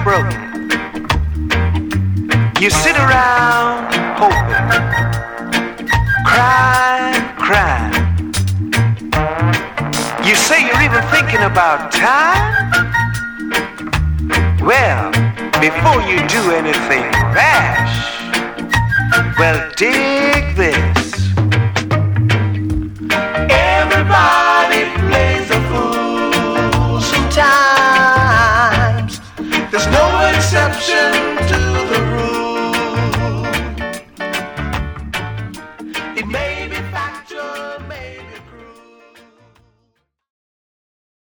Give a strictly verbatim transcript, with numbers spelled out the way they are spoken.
heartbroken. You sit around hoping, crying, crying. You say you're even thinking about time? Well, before you do anything rash, well, dig this.